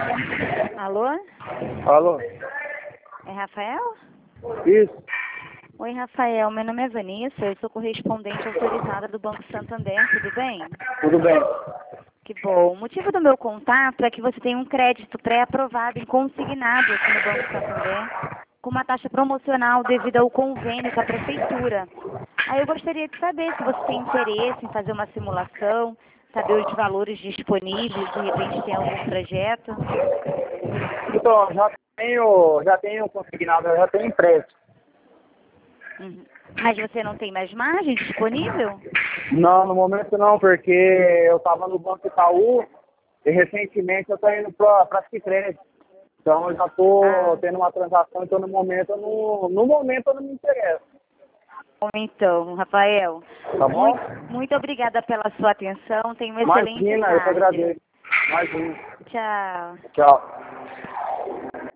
Alô? Alô? É Rafael? Isso. Oi, Rafael. Meu nome é Vanessa. Eu sou correspondente autorizada do Banco Santander. Tudo bem? Tudo bem. Que bom. O motivo do meu contato é que você tem um crédito pré-aprovado em consignado aqui no Banco Santander, com uma taxa promocional devido ao convênio com a prefeitura. Aí eu gostaria de saber se você tem interesse em fazer uma simulação, saber os valores disponíveis, de repente tem algum projeto. Então, já tenho consignado, já tenho empréstimo. Uhum. Mas você não tem mais margem disponível? Não, no momento não, porque eu estava no Banco Itaú e recentemente eu estou indo para Cicred. Então eu já estou tendo uma transação, então no momento eu não me interesso. Bom, então, Rafael, Tá bom? muito obrigada pela sua atenção. Tenha uma excelente Imagina, eu que tarde. agradeço. Imagina. Tchau. Tchau.